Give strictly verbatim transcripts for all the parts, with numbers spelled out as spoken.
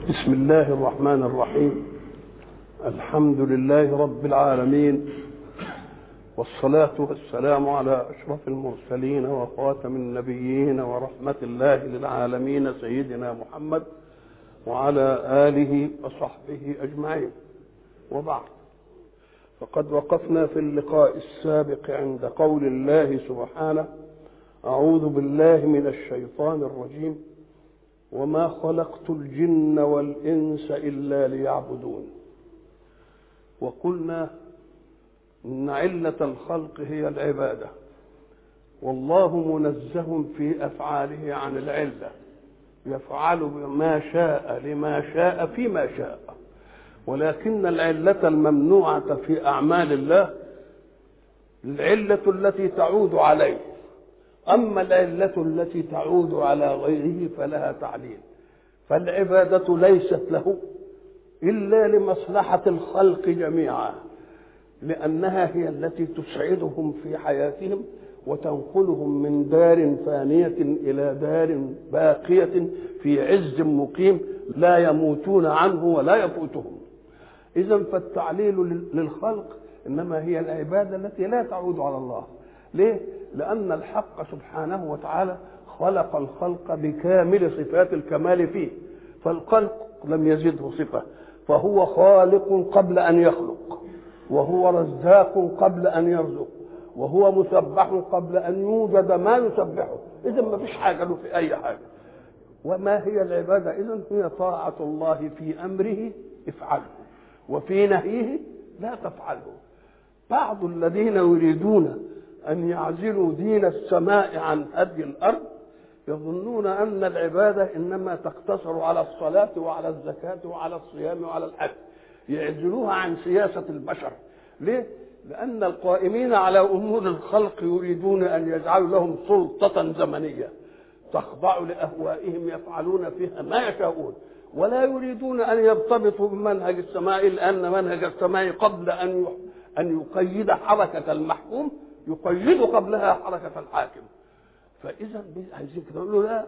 بسم الله الرحمن الرحيم. الحمد لله رب العالمين، والصلاة والسلام على أشرف المرسلين وخاتم النبيين ورحمة الله للعالمين سيدنا محمد وعلى آله وصحبه أجمعين، وبعد. فقد وقفنا في اللقاء السابق عند قول الله سبحانه: أعوذ بالله من الشيطان الرجيم، وما خلقت الجن والإنس إلا ليعبدون. وقلنا إن علة الخلق هي العبادة، والله منزه في أفعاله عن العلة، يفعل ما شاء لما شاء فيما شاء، ولكن العلة الممنوعة في أعمال الله العلة التي تعود عليه، أما العلة التي تعود على غيره فلها تعليل. فالعبادة ليست له إلا لمصلحة الخلق جميعا، لأنها هي التي تسعدهم في حياتهم وتنقلهم من دار فانية إلى دار باقية في عز مقيم لا يموتون عنه ولا يفوتهم. إذن فالتعليل للخلق إنما هي العبادة التي لا تعود على الله. ليه؟ لأن الحق سبحانه وتعالى خلق الخلق بكامل صفات الكمال فيه، فالخلق لم يزده صفة، فهو خالق قبل أن يخلق، وهو رزاق قبل أن يرزق، وهو مسبح قبل أن يوجد ما يسبحه. إذن ما فيش حاجة له في أي حاجة. وما هي العبادة؟ إذن هي طاعة الله في أمره افعله، وفي نهيه لا تفعله. بعض الذين يريدون أن يعزلوا دين السماء عن هدي الأرض يظنون أن العبادة إنما تقتصر على الصلاة وعلى الزكاة وعلى الصيام وعلى الحج، يعزلوها عن سياسة البشر. ليه؟ لأن القائمين على أمور الخلق يريدون أن يجعلوا لهم سلطة زمنية تخضع لأهوائهم، يفعلون فيها ما يشاءون، ولا يريدون أن يرتبطوا بمنهج السماء، لأن منهج السماء قبل أن أن يقيد حركة المحكوم يقيد قبلها حركة الحاكم. فإذا عايزين كده نقول له لا،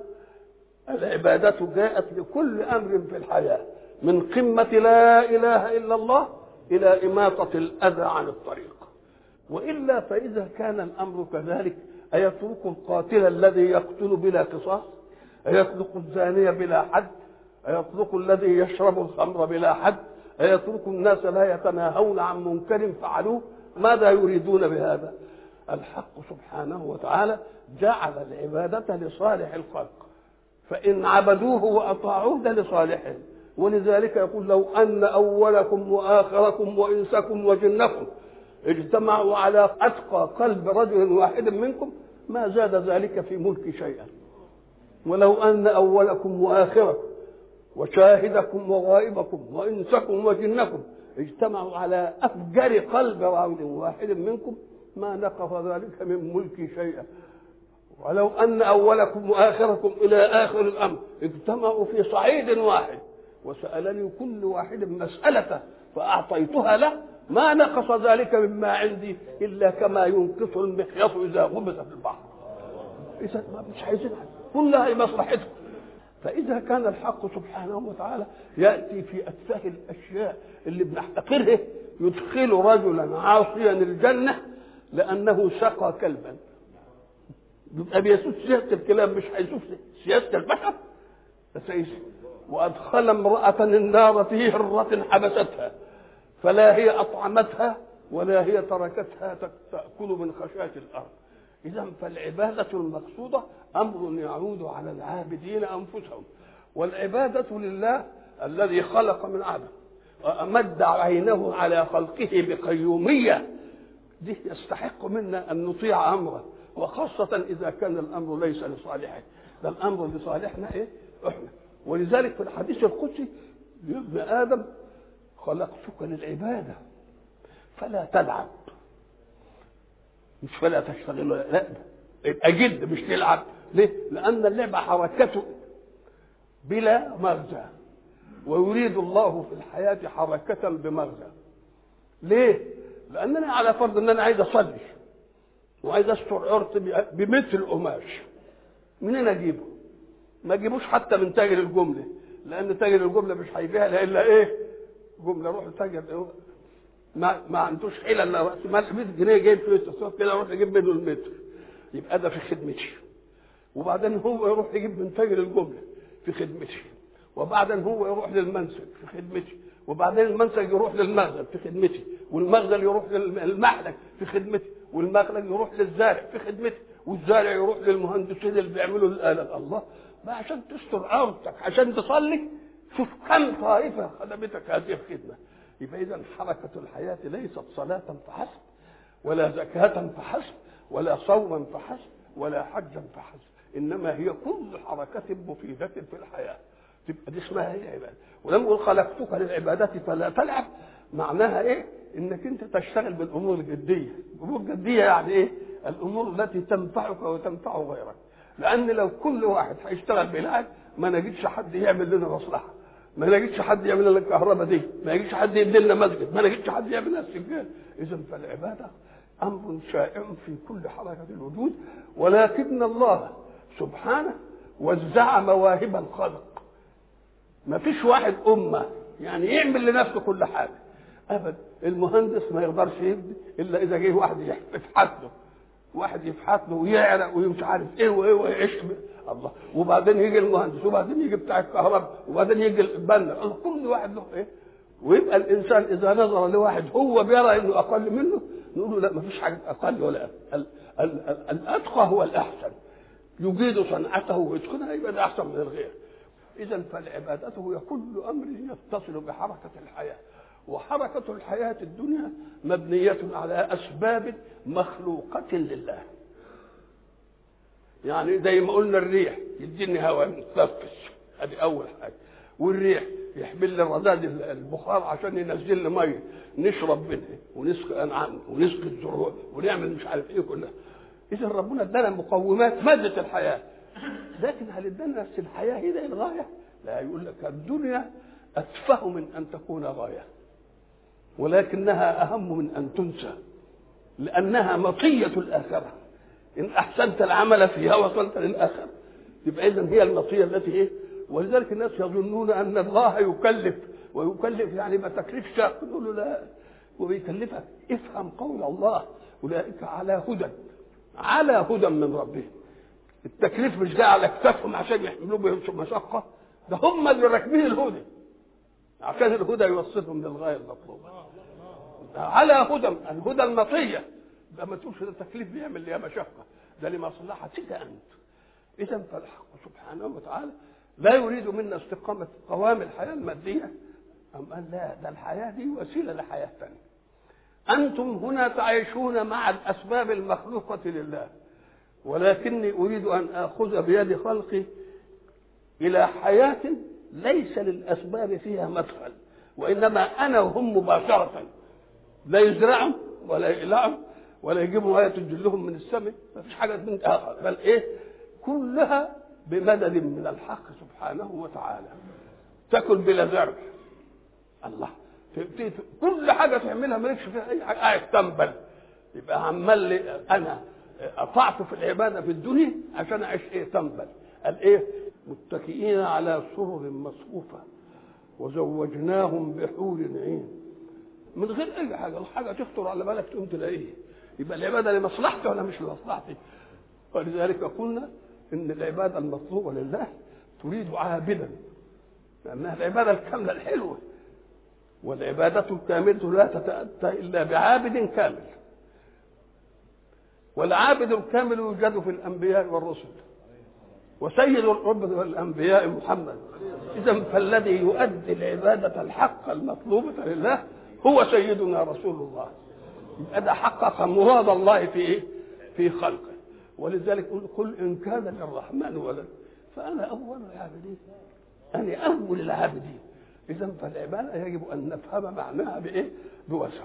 العبادة جاءت لكل أمر في الحياة، من قمة لا إله إلا الله إلى إماطة الأذى عن الطريق. وإلا فإذا كان الأمر كذلك أيترك القاتل الذي يقتل بلا قصاص؟ أيترك الزانية بلا حد؟ أيترك الذي يشرب الخمر بلا حد؟ أيترك الناس لا يتناهون عن منكر فعلوه؟ ماذا يريدون بهذا؟ الحق سبحانه وتعالى جعل العبادة لصالح الخلق، فإن عبدوه وأطاعوه ده لصالحهم. ولذلك يقول: لو أن أولكم وآخركم وإنسكم وجنكم اجتمعوا على أتقى قلب رجل واحد منكم ما زاد ذلك في ملك شيئا. ولو أن أولكم وآخركم وشاهدكم وغائبكم وإنسكم وجنكم اجتمعوا على أفجر قلب رجل واحد منكم ما نقص ذلك من ملك شيئا. ولو أن أولكم وآخركم إلى آخر الأمر اجتمعوا في صعيد واحد وسألني كل واحد مسألة فأعطيتها له ما نقص ذلك مما عندي إلا كما ينقص المخيط إذا غمس في البحر. إذا مش عايزين كلها مصلحتكم. فإذا كان الحق سبحانه وتعالى يأتي في أتفه الأشياء اللي بنحتقرها يدخل رجلا عاصيا الجنة لأنه سقى كلبا، يبقى بيسوس سياسة الكلاب، مش هيسوس سياسة البشر. وأدخل امرأة النار في هرة حبستها فلا هي أطعمتها ولا هي تركتها تأكل من خشاش الأرض. إذا فالعبادة المقصودة أمر يعود على العابدين أنفسهم، والعبادة لله الذي خلق من عدم وأمد عينه على خلقه بقيومية، دي يستحق منا أن نطيع أمره، وخاصة إذا كان الأمر ليس لصالحه، ده الأمر لصالحنا إيه؟ إحنا. ولذلك في الحديث القدسي: يا ابن آدم خلقتك للعبادة فلا تلعب. مش فلا تشتغل، لا، يبقى جد مش تلعب. ليه؟ لأن اللعبة حركته بلا مغزى، ويريد الله في الحياة حركة بمغزى. ليه؟ لأنني على فرض أن أنا عايز أصلي وعايز أستر عرض بمثل قماش، منين أجيبه؟ ما أجيبوش حتى من تاجر الجملة، لان تاجر الجمله مش هيبيعها الا ايه؟ جمله. روح تاجر ما ما عندوش حيله الا وقت ما مية جنيه جايب فلوس تصرف كده اروح اجيب منه المتر، يبقى ده في خدمتي. وبعدين هو يروح يجيب من تاجر الجمله في خدمتي، وبعدين هو يروح للمنسج في خدمتي، وبعدين المنسج يروح للمخزن في خدمتي، والمخزن يروح للمحلك في خدمتي، والمخلج يروح للزارع في خدمتي، والزارع يروح للمهندسين اللي بيعملوا الآلة. الله ما عشان تستر عورتك عشان تصلي. شوف كم طائفة خدمتك هذه الخدمة. يبقى إذا حركة الحياة ليست صلاة فحسب، ولا زكاة فحسب، ولا صوما فحسب، ولا حجا فحسب، إنما هي كل حركة مفيدة في الحياة. تبقى دي اسمها هي عبادة. ولما يقول خلقتك للعبادة فلا تلعب، معناها إيه؟ إنك أنت تشتغل بالأمور الجدية. الأمور الجدية يعني إيه؟ الأمور التي تنفعك وتنفع غيرك. لأن لو كل واحد هيشتغل بلعب ما نجدش حد يعمل لنا مصلحة، ما نجدش حد يعمل لنا الكهرباء دي، ما نجدش حد يبني لنا مسجد، ما نجدش حد يعمل لنا السجاد. إذا فالعبادة أمر شائع في كل حركة الوجود، ولكن الله سبحانه وزع مواهب الخلق. ما فيش واحد أمة يعني يعمل لنفسه كل حاجة أبدا. المهندس ما يقدرش يبني إلا إذا جه واحد يفحت له، واحد يفحت له ويعرق ومش عارف إيه وإيه ويعيش الله. وبعدين يجي المهندس، وبعدين يجي بتاع الكهرباء، وبعدين يجي البنا. كل واحد له إيه. ويبقى الإنسان إذا نظر لواحد هو بيرى إنه أقل منه نقول له لا، ما فيش حاجة أقل ولا أقل. الأتقى هو الأحسن، يجيد صنعته ويتقنها، يبقى ده أحسن من الغير. إذا فالعبادة هي كل أمر يتصل بحركة الحياة. وحركة الحياة الدنيا مبنية على أسباب مخلوقة لله. يعني زي ما قلنا الريح يديني هواء متنفس، هذه أول حاجة. والريح يحمل لي الرذاذ البخار عشان ينزل لي ميه نشرب منها ونسقي أنعام ونسقي الزروع ونعمل مش عارف إيه كلها. إذا ربنا ادانا مقومات مادة الحياة، لكن هل ادانا نفس الحياة هي الغاية؟ لا، يقول لك الدنيا أتفه من أن تكون غاية، ولكنها أهم من أن تنسى، لأنها مطية الآخرة. إن أحسنت العمل فيها وصلت للآخرة. يبقى إذن هي المطية التي إيه؟ ولذلك الناس يظنون أن الله يكلف، ويكلف يعني ما تكليف شاق. يقول له لا، وبيكلفك افهم قول الله أولئك على هدى، على هدى من ربهم. التكليف مش جاي على كتافهم عشان يحملوا بهم مشقة، ده هم اللي راكبين الهدى عشان الهدى يوصلهم للغاية المطلوبة. على هدى، الهدى المطية. ده ما تقولش ده تكليف بيعمل لي مشقة، ده لمصلحتك أنت. إذا فالحق سبحانه وتعالى لا يريد منا استقامة قوام الحياة المادية، أم قال لا، ده الحياة دي وسيلة لحياة ثانية. أنتم هنا تعيشون مع الأسباب المخلوقة لله، ولكني أريد أن آخذ بيد خلقي إلى حياة ليس للأسباب فيها مدخل، وإنما أنا وهم مباشرة، لا يزرعهم ولا يقلعهم ولا يجيبوا آية تجلهم من السماء، ما فيش حاجة من آخر، بل إيه كلها بمدد من الحق سبحانه وتعالى. تأكل بلا زرع، الله، كل حاجة تعملها مالكش فيها أي حاجة، قاعد تنبل. يبقى عمال لي أنا أطعت في العبادة في الدنيا عشان أعيش إيه؟ تنبل. قال إيه؟ متكئين على سرر مصفوفة وزوجناهم بحور عين. من غير أي حاجة، الحاجة تخطر على بالك تقوم تلاقيه. يبقى العبادة لمصلحتي ولا مش لمصلحتي؟ ولذلك قلنا إن العبادة المطلوبة لله تريد عابدا، لأنها العبادة الكاملة الحلوة، والعبادة الكاملة لا تتأتى إلا بعابد كامل. والعابد الكامل يوجد في الأنبياء والرسل، وسيد الرب والأنبياء محمد. إذا فالذي يؤدي العبادة الحق المطلوبة لله هو سيدنا رسول الله. يبقى ده حقق مراد الله في إيه؟ في خلقه. ولذلك قل إن كان للرحمن ولد فأنا أول العابدين، أنا أول العابدين. إذا فالعبادة يجب أن نفهم معناها بإيه؟ بوسع.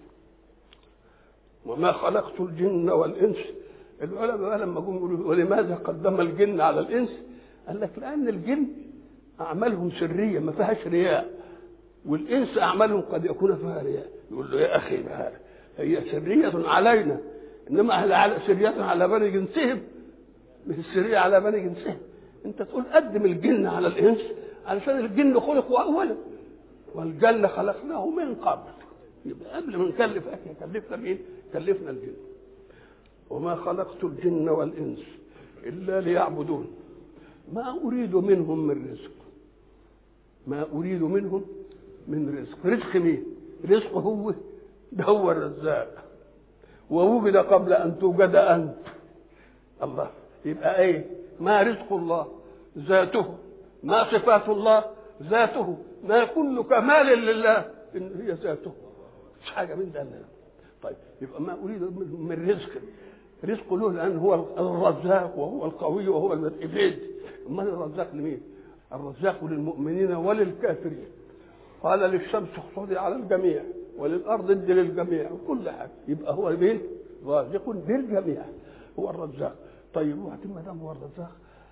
وما خلقت الجن والإنس. العلماء لما قاموا يقولوا ولماذا قدم الجن على الإنس؟ قال لك لأن الجن أعمالهم سرية ما فيهاش رياء، والإنس أعمالهم قد يكون فيها رياء. يقول له يا أخي هذا هي سرية علينا، إنما أهل سرية على بني جنسهم، مش السرية على بني جنسهم. أنت تقول قدم الجن على الإنس علشان الجن خلقوا اولا والجن خلقناه من قبل، يبقى قبل ما نكلف كلفنا مين؟ كلفنا الجن. وما خلقت الجن والانس الا ليعبدون ما اريد منهم من رزق، ما اريد منهم من رزق. رزق مين؟ رزقه هو ده، هو الرزاق، ووجد قبل ان توجد انت. الله، يبقى ايه؟ ما رزق الله ذاته، ما صفات الله ذاته، ما كل كمال لله ان هي ذاته، مش حاجه من ده. طيب يبقى ما اريد من رزق، رزق له لان هو الرزاق وهو القوي وهو الابعد. امال الرزاق لمين؟ الرزاق للمؤمنين وللكافرين. قال للشمس اخصدي على الجميع وللارض ادي للجميع وكل حاجه، يبقى هو مين؟ رازق بالجميع، هو الرزاق. طيب وقت ما دام هو الرزاق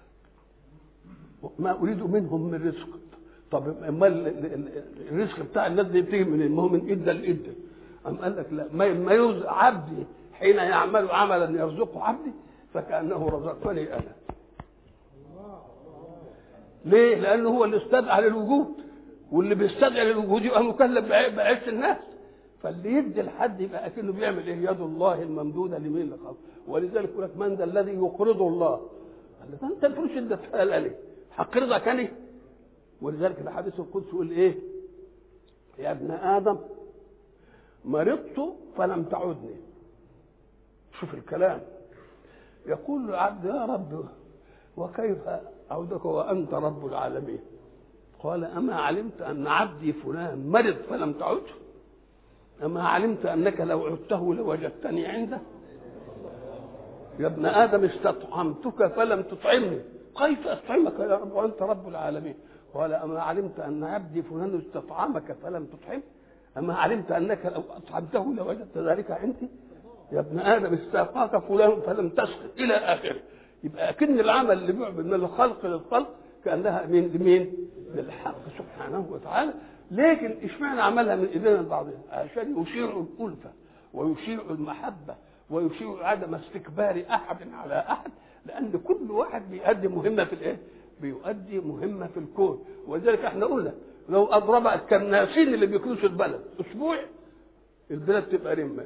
ما اريد منهم من رزق. طب امال الرزق بتاع الناس دي بتيجي من ما هو من ادى لادى. ام قال لك لا، ما يرزق عبدي حين يعمل عملا يرزقه عبدي فكانه رزقني انا. ليه؟ لانه هو اللي استدعى للوجود، واللي بيستدعي للوجود يبقى مكلف بعيش الناس. فاللي يدي لحد يبقى اكنه بيعمل ايه؟ يد الله الممدوده لمين؟ لخلقه. ولذلك يقول لك من ذا الذي يقرض الله؟ قال انت الفلوس اديتها لي هقرضك انا؟ ولذلك الحديث القدسي يقول ايه؟ يا ابن ادم مرضت فلم تعدني. شوف الكلام، يقول العبد يا رب وكيف اعودك وانت رب العالمين؟ قال اما علمت ان عبدي فلان مرض فلم تعده؟ اما علمت انك لو عدته لوجدتني عنده؟ يا ابن ادم استطعمتك فلم تطعمني، كيف اطعمك يا رب وانت رب العالمين؟ قال اما علمت ان عبدي فلان استطعمك فلم تطعمه؟ اما علمت انك لو اطعمته لوجدت ذلك عندي؟ يا ابن ادم استاقاك فلان فلم تسقط الى اخره. يبقى اكن العمل اللي بيعمل من الخلق للخلق كانها من لمين؟ للحق سبحانه وتعالى. لكن اشمعنى عملها من ايدينا لبعضها؟ عشان يشيع الالفه ويشيع المحبه ويشيع عدم استكبار احد على احد، لان كل واحد بيؤدي مهمه في الايه؟ بيؤدي مهمه في الكون. ولذلك احنا قلنا لو اضرب الكناسين اللي بيكنسوا البلد اسبوع البلد تبقى رمه.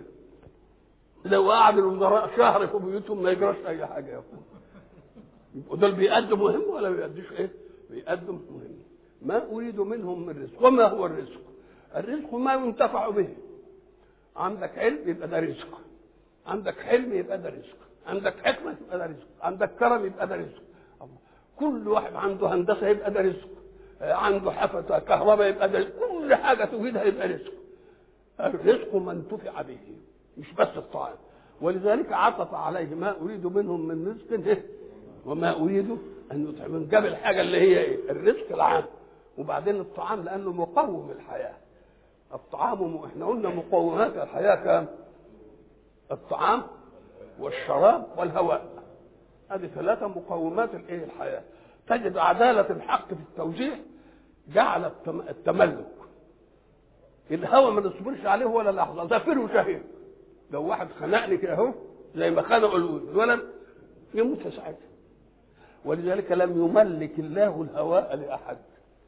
لو قعد الوزراء شهر في بيوتهم ما يجراش اي حاجه يا اخوان. يبقوا دول بيقدموا مهمه ولا بيقدموش ايه؟ بيقدموا مهمه. ما اريد منهم من رزق. وما هو الرزق؟ الرزق ما ينتفع به. عندك علم يبقى ده رزق، عندك حلم يبقى ده رزق، عندك حكمه يبقى ده رزق، عندك كرم يبقى ده رزق. كل واحد عنده هندسه يبقى ده رزق، عنده حفظ كهرباء يبقى ده رزق. كل حاجه توجدها يبقى رزق. الرزق ما انتفع به مش بس الطعام. ولذلك عطف عليه ما اريد منهم من رزق وما اريد ان يطعمون. جاب الحاجه اللي هي ايه؟ الرزق العام، وبعدين الطعام لانه مقوم الحياه. الطعام م... احنا قلنا مقومات الحياه كام؟ الطعام والشراب والهواء، هذه ثلاثه مقومات الايه؟ الحياه. تجد عداله الحق في التوزيع جعل التم... التملك. الهواء ما نصبرش عليه ولا لحظه، زفير وشهيق. لو واحد خنقني كده اهو زي ما خنقوا الولد يموت في ساعتها. ولذلك لم يملك الله الهواء لاحد.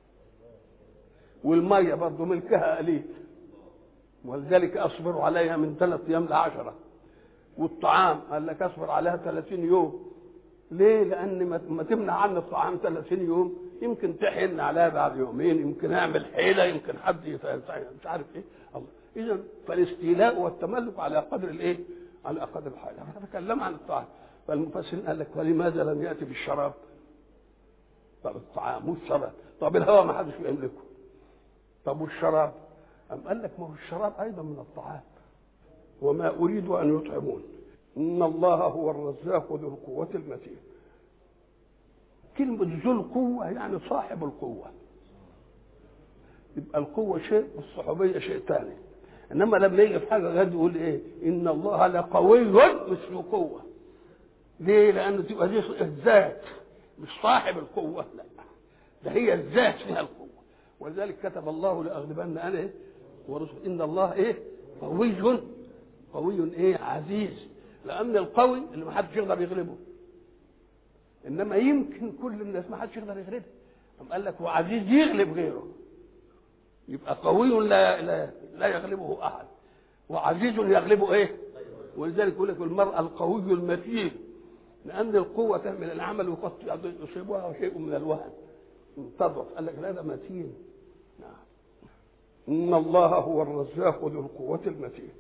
والميه برضه ملكها قليل، ولذلك اصبر عليها من ثلاث ايام لعشره. والطعام قال لك اصبر عليها ثلاثين يوم. ليه؟ لان ما تمنع عن الطعام ثلاثين يوم يمكن تحن عليها بعد يومين، يمكن اعمل حيله، يمكن حد مش عارف ايه. الله، اذا فالاستيلاء والتملك على قدر الايه؟ على قدر الحاجه. انا بتكلم عن الطعام. فالمفسرين قال لك ولماذا لم ياتي بالشراب؟ طب الطعام والشراب، طب الهواء ما حدش يملكه، طب والشراب؟ أم قال لك ما هو الشراب ايضا من الطعام. وما اريد ان يطعمون ان الله هو الرزاق ذو القوه المتين. كلمه ذو القوه يعني صاحب القوه. يبقى القوه شيء والصحوبيه شيء ثاني. انما لما يجي في حاجه غير يقول ايه؟ ان الله لقوي مش ذو قوه. ليه؟ لانه تبقى دي الذات مش صاحب القوه، لا ده هي الذات فيها القوه. ولذلك كتب الله لاغلبن انا ايه؟ ورسل ان الله ايه؟ قوي قوي ايه؟ عزيز. لان القوي اللي ما حدش يقدر يغلبه، انما يمكن كل الناس ما حدش يقدر يغلبه. قال لك وعزيز يغلب غيره، يبقى قوي لا لا, لا يغلبه احد، وعزيز يغلبه ايه. ولذلك يقول لك المرأة القوي المتين، لأن القوة تعمل العمل وقد يصيبها شيء من الوهن تضعف. قال لك لا ده متين. نعم. إن الله هو الرزاق ذو القوة المتين.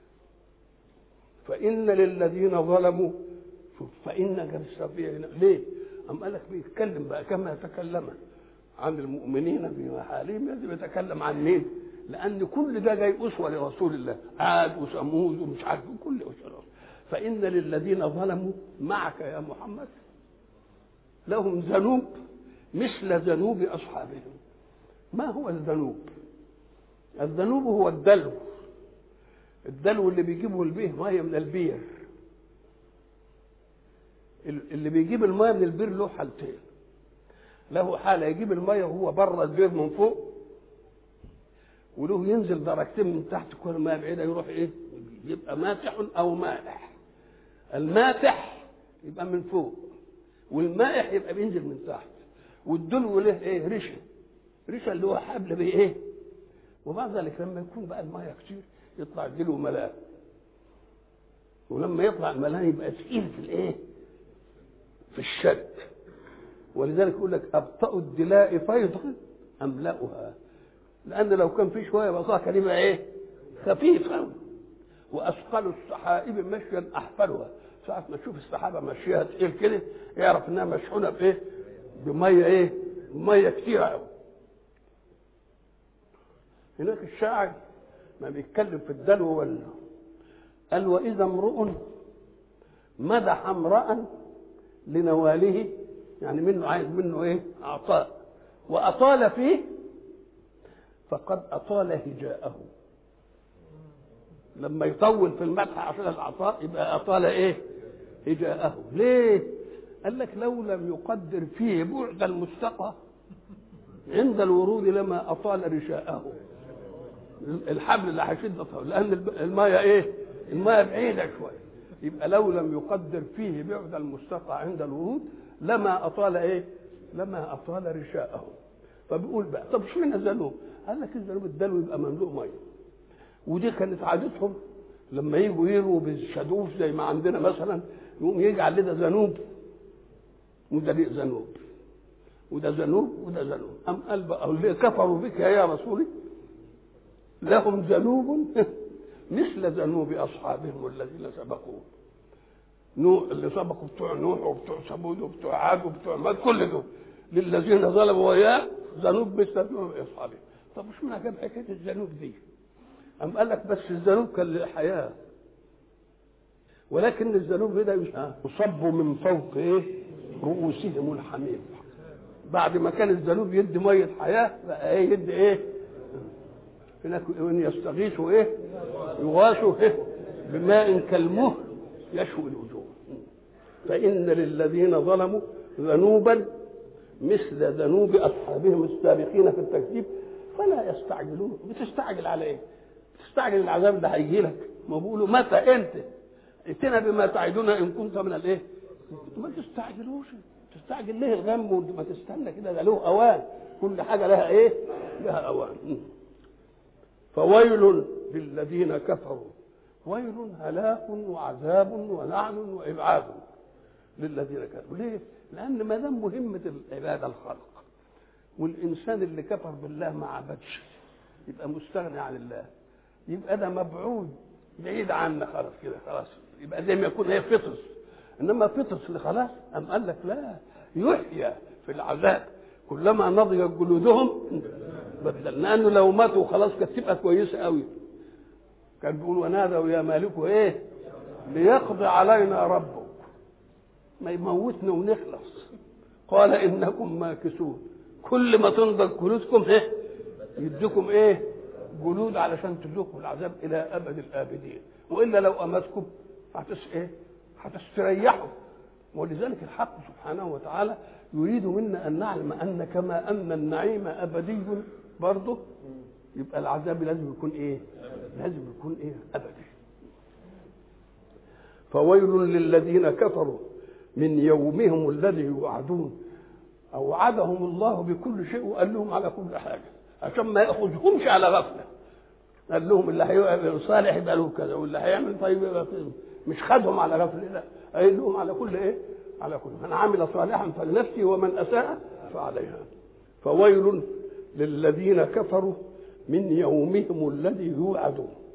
فإن للذين ظلموا، شوف فإن جرسابية هنا ليه؟ أم قال لك بيتكلم بقى كما يتكلم عن المؤمنين في محالهم، يجب يتكلم عن مين؟ لأن كل ده جاي أسوة لرسول الله، عاد وثمود ومش عارف كل أسوة. فإن للذين ظلموا معك يا محمد لهم ذنوب مثل ذنوب أصحابهم. ما هو الذنوب؟ الذنوب هو الدلو، الدلو اللي بيجيبه البيه ميه من البير. اللي بيجيب الميه من البير له حالتين، له حاله يجيب الميه وهو بره البير من فوق، وله ينزل درجتين من تحت كل ما بعيده يروح ايه يبقى ماتح او مالح. الماتح يبقى من فوق، والمائح يبقى بينزل من تحت. والدلو له ايه ريشه، ريشه اللي هو حبل بايه. وبعد ذلك لما يكون بقى الميه كتير يطلع الدلو ملاه، ولما يطلع الملاه يبقى ثقيل في الايه في الشد. ولذلك يقول لك ابطأ الدلاء فيضا املأها، لان لو كان في شويه بصاها كان يبقى ايه خفيف قوي. واثقل السحائب مشيا احفلها، ساعه ما تشوف السحابه ماشيه تقيل كده يعرف انها مشحونه بايه بميه ايه ميه كتيره قوي. هناك الشاعر ما بيتكلم في الدلو ولا قال واذا امرؤ مدح امرأ لنواله، يعني منه عايز منه ايه عطاء، واطال فيه فقد اطال هجاءه. لما يطول في المدح عشان العطاء يبقى اطال ايه هجاءه. ليه؟ قال لك لو لم يقدر فيه بعد المستقى عند الورود لما اطال رشاءه. الحبل اللي هيشد طول، لان المايه ايه المايه بعيده شويه، يبقى لو لم يقدر فيه بعد المستقى عند الورود لما اطال ايه لما اطال رشاءه. فبيقول بقى طب شو من الذنوب؟ قال لك الذنوب الدلو يبقى مملوء ميه، ودي كانت عادتهم لما يجوا يروا بالشدوف زي ما عندنا مثلا، يقوم يجعل لده ذنوب وده ليه ذنوب وده ذنوب وده ذنوب. ام قال بقى اللي كفروا بك يا رسولي لهم ذنوب مثل ذنوب اصحابهم الذين سبقوا نوح، اللي سبقوا بتوع نوح وبتوع ثمود وبتوع عاد وبتوع ماد، كل دول للذين ظلموا وياه ذنوب مثل ذنوب اصحابهم. طب مش معنى جاب حكايه الذنوب دي؟ أم قال لك بس الذنوب كان للحياة، ولكن الذنوب ده يصب من فوق ايه رؤوسهم الحميم. بعد ما كان الذنوب يدي ميه حياه بقى ايه يدي ايه هناك ان يستغيثوا ايه يغاثوا ايه بماء كالمهل يشوي الوجوه. فان للذين ظلموا ذنوبا مثل ذنوب اصحابهم السابقين في التكذيب فلا يستعجلون. بتستعجل على ايه؟ بتستعجل العذاب اللي هيجي لك. ما بيقولوا متى انت ائتنا بما تعدنا ان كنت من الايه؟ ما تستعجلوش. تستعجل ليه الغم وما تستنى كده؟ ده له اوان، كل حاجه لها ايه؟ لها اوان. فويل للذين كفروا، ويل هلاك وعذاب ولعن وابعاد للذين كفروا. ليه؟ لان ما دام مهمه العباده الخلق، والانسان اللي كفر بالله ما عبدش يبقى مستغني عن الله، يبقى ده مبعود بعيد عنا خلاص كده خلاص، يبقى زي ما يكون هي فطس. انما فطس اللي خلاص ام قال لك لا، يحيى في العذاب كلما نضجت جلودهم بدلنا، انه لو ماتوا خلاص كانت تبقى كويسه قوي. كان بيقول ونادوا يا مالك ايه ليقضي علينا ربك، ما يموتنا ونخلص. قال انكم ماكثون، كل ما تنضج جلودكم ايه يديكم ايه جلود علشان تذوقوا العذاب الى ابد الابدين، والا لو امتكم هتس ايه هتستريحوا. ولذلك الحق سبحانه وتعالى يريد منا ان نعلم ان كما ان النعيم ابدي برضه يبقى العذاب لازم يكون ايه لازم يكون ايه ابدي. فويل للذين كفروا من يومهم الذي يوعدون. اوعدهم الله بكل شيء وقال لهم على كل حاجه عشان ما ياخذهمش على غفله. قال لهم اللي هيبقى صالح يبقى له كذا، واللي هيعمل طيب يبقى كذا. مش خدهم على غفله، لا، قال لهم على كل ايه؟ على كل من عمل صالحا فلنفسه ومن اساء فعليها. فويل للذين كفروا من يومهم الذي يوعدون.